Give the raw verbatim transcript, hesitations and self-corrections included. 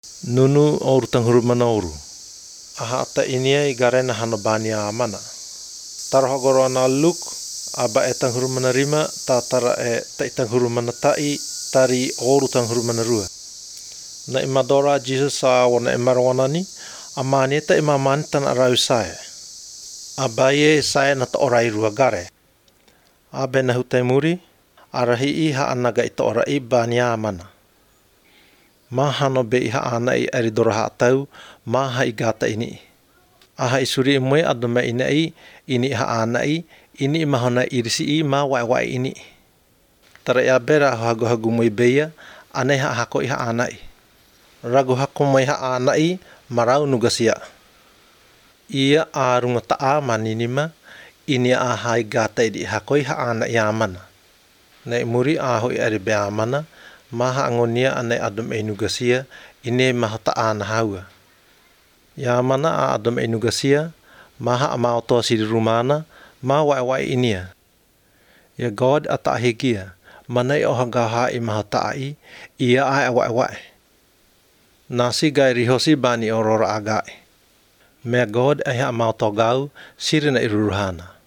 Nunu oru tanghuru manauru. Aha ata inia i garena hanabania amana. Tarahogoro na luk aba e tanghuru manarima ta tara e ta tanghuru manatai tari oru tanghuru manarua. Na imadora Jesus sa wana emarwanani amani ta imamani tan arau sae. Abaye sae na ta orai rua gare. Abe na hutemuri arahi iha anaga ita orai bania amana. Maha no be iha ana i aridora hatau maha i gata ini. Aha isuri imwe adome ina i ini iha ana i ini mahona irisi i ma wai wai ini. Tara ya bera hago hago mui beya ane ha hako iha ana i. Ragu hako mai ha ana i marau nugasia. Ia arunga taa maninima ini aha i gata i hako iha ana i amana. Na imuri aho i aribe amana maha angonia ane adom enugasia ine maha taana haua. Ya mana a adom enugasia maha amauto siri rumana ma wai wai inia. Ya God atahigia manai ohangaha i maha taai ia ai wai wai. Nasi gai rihosi bani orora agai. Mea God ai amauto gau siri na iruruhana.